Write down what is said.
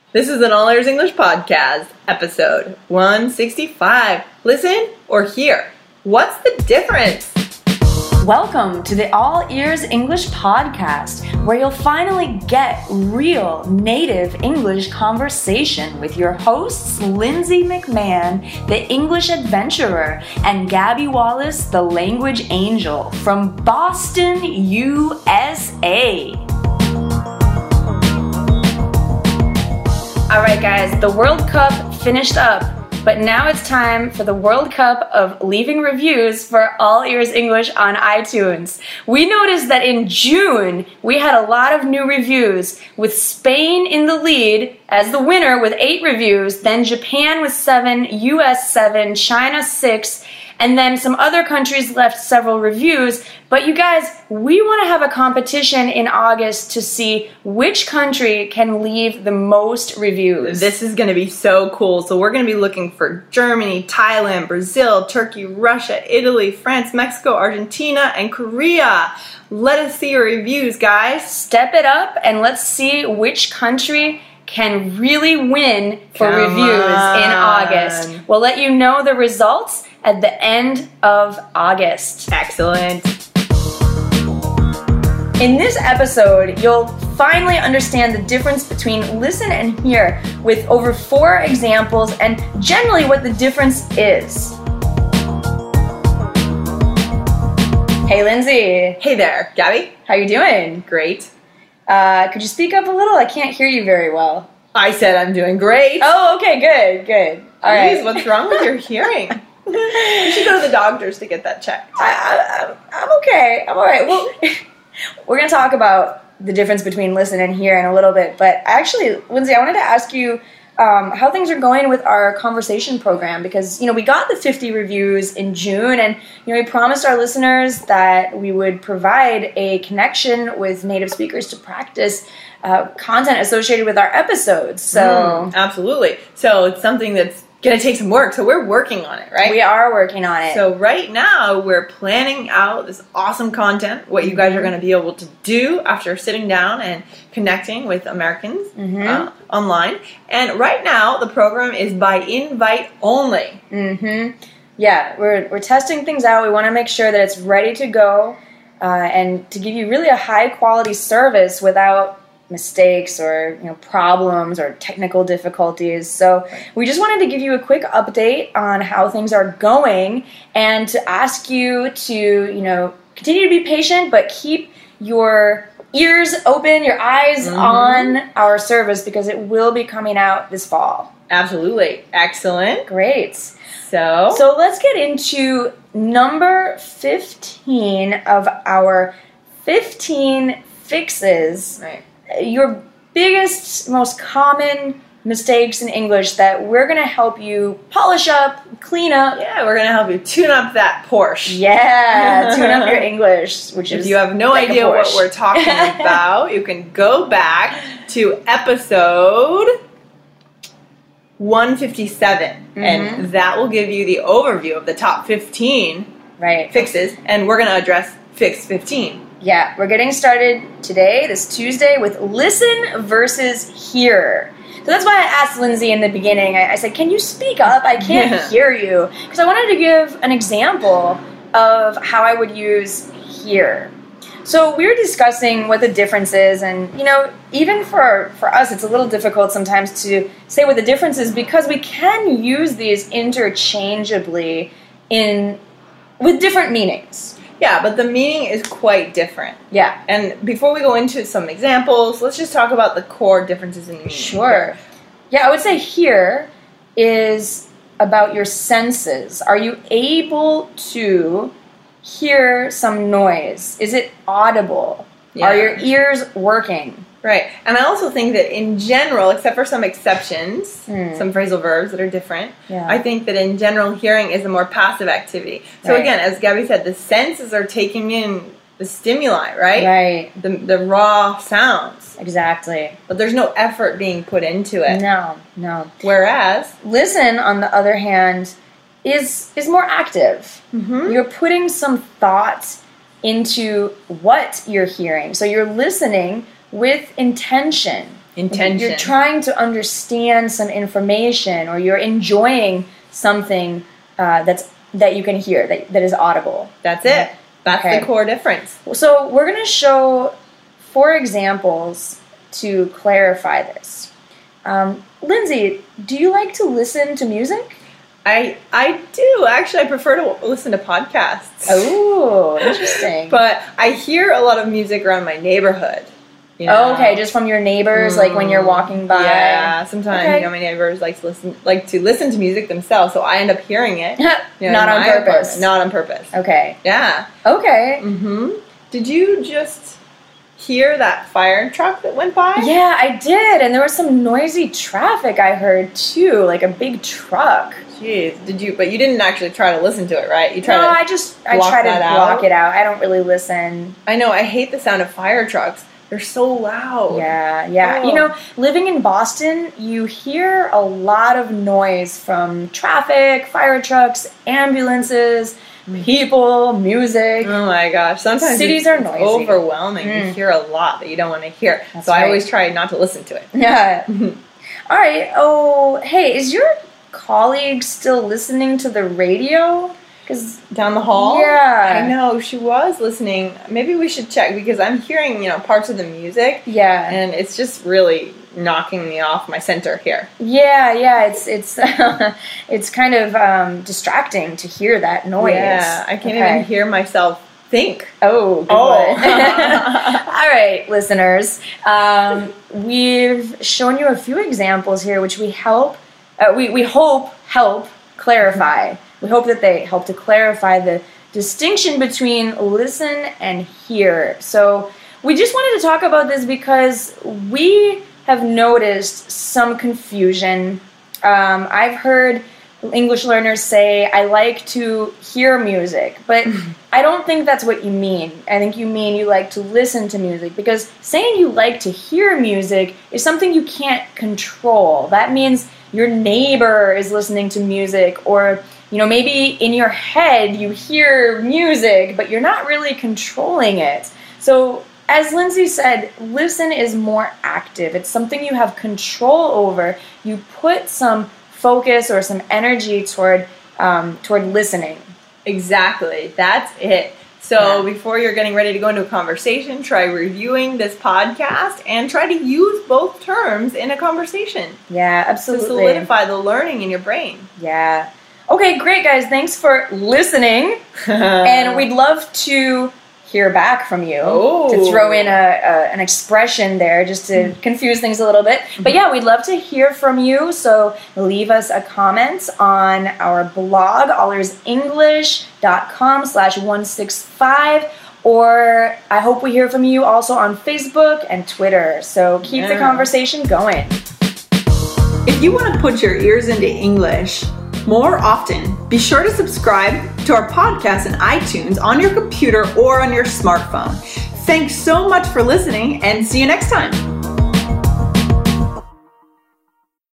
This is an All Ears English podcast, episode 165. Listen or hear. What's the difference? Welcome to the All Ears English podcast, where you'll finally get real native English conversation with your hosts, Lindsay McMahon, the English adventurer, and Gabby Wallace, the language angel from Boston, USA. All right, guys, the World Cup finished up, but now it's time for the World Cup of leaving reviews for All Ears English on iTunes. We noticed that in June, we had a lot of new reviews, with Spain in the lead as the winner with 8 reviews, then Japan with 7, US 7, China 6, and then some other countries left several reviews. But you guys, we want to have a competition in August to see which country can leave the most reviews. This is going to be so cool. So we're going to be looking for Germany, Thailand, Brazil, Turkey, Russia, Italy, France, Mexico, Argentina, and Korea. Let us see your reviews, guys. Step it up and let's see which country can really win for reviews in August. We'll let you know the results at the end of August. Excellent. In this episode, you'll finally understand the difference between listen and hear with over 4 examples and generally what the difference is. Hey, Lindsay. Hey there, Gabby. How you doing? Great. Could you speak up a little? I can't hear you very well. I said I'm doing great. Oh, okay, good. All Please, right. what's wrong with your hearing? You should go to the doctors to get that checked. I'm okay. I'm all right. Well, we're going to talk about the difference between listen and hear in a little bit. But actually, Lindsay, I wanted to ask you how things are going with our conversation program, because, we got the 50 reviews in June, and, we promised our listeners that we would provide a connection with native speakers to practice content associated with our episodes. So absolutely. So it's something that's going to take some work. So we're working on it, right? We are working on it. So right now we're planning out this awesome content, what you guys are going to be able to do after sitting down and connecting with Americans online. And right now the program is by invite only. Yeah, we're testing things out. We want to make sure that it's ready to go and to give you really a high quality service without mistakes or problems or technical difficulties. So we just wanted to give you a quick update on how things are going and to ask you to continue to be patient, but keep your ears open, your eyes on our service, because it will be coming out this fall. Absolutely. Excellent. Great. So let's get into number 15 of our 15 fixes. Right. Your biggest, most common mistakes in English that we're going to help you polish up, clean up. Yeah, we're going to help you tune up that Porsche. Yeah, tune up your English, which is if you have no like idea what we're talking about, you can go back to episode 157, and that will give you the overview of the top 15 fixes, and we're going to address fix 15. Yeah, we're getting started today, this Tuesday, with listen versus hear. So that's why I asked Lindsay in the beginning. I said, can you speak up? I can't hear you. Because I wanted to give an example of how I would use hear. So we were discussing what the difference is, and even for us, it's a little difficult sometimes to say what the difference is, because we can use these interchangeably with different meanings. Yeah, but the meaning is quite different. Yeah. And before we go into some examples, let's just talk about the core differences in meaning. Sure. Yeah, I would say hear is about your senses. Are you able to hear some noise? Is it audible? Yeah. Are your ears working? Right. And I also think that in general, except for some exceptions, some phrasal verbs that are different, I think that in general hearing is a more passive activity. So again, as Gabby said, the senses are taking in the stimuli, right? Right. The raw sounds. Exactly. But there's no effort being put into it. No. Whereas listen, on the other hand, is more active. You're putting some thought into what you're hearing. So you're listening with intention. Intention. You're trying to understand some information, or you're enjoying something that you can hear, that is audible. That's it. That's the core difference. So we're going to show 4 examples to clarify this. Lindsay, do you like to listen to music? I do. Actually, I prefer to listen to podcasts. Oh, interesting. But I hear a lot of music around my neighborhood. You know? Oh, okay, just from your neighbors, like when you're walking by. Yeah, sometimes my neighbors like to listen to music themselves, so I end up hearing it. Not on purpose. Apartment. Not on purpose. Okay. Yeah. Okay. Did you just hear that fire truck that went by? Yeah, I did, and there was some noisy traffic I heard too, like a big truck. Jeez, but you didn't actually try to listen to it, right? I try to block it out. I don't really listen. I know, I hate the sound of fire trucks. They're so loud. Yeah. Oh. You know, living in Boston, you hear a lot of noise from traffic, fire trucks, ambulances, people, music. Oh my gosh. Sometimes cities are noisy. Overwhelming. You hear a lot that you don't want to hear. That's I always try not to listen to it. Yeah. All right. Oh, hey, is your colleague still listening to the radio? Because down the hall? Yeah. I know, she was listening. Maybe we should check, because I'm hearing, parts of the music. Yeah. And it's just really knocking me off my center here. Yeah, it's it's kind of distracting to hear that noise. Yeah, I can't even hear myself think. Oh, good. All right, listeners. We've shown you a few examples here which we hope help clarify. We hope that they help to clarify the distinction between listen and hear. So we just wanted to talk about this because we have noticed some confusion. I've heard English learners say, I like to hear music, but I don't think that's what you mean. I think you mean you like to listen to music, because saying you like to hear music is something you can't control. That means your neighbor is listening to music, or maybe in your head you hear music, but you're not really controlling it. So, as Lindsay said, listen is more active. It's something you have control over. You put some focus or some energy toward listening. Exactly. That's it. So before you're getting ready to go into a conversation, try reviewing this podcast and try to use both terms in a conversation. Yeah, absolutely. To solidify the learning in your brain. Yeah. Okay, great, guys. Thanks for listening. And we'd love to hear back from you. To throw in an expression there just to confuse things a little bit. But yeah, we'd love to hear from you. So leave us a comment on our blog, allersenglish.com/165. Or I hope we hear from you also on Facebook and Twitter. So keep the conversation going. If you want to put your ears into English more often, be sure to subscribe to our podcast in iTunes on your computer or on your smartphone. Thanks so much for listening, and see you next time.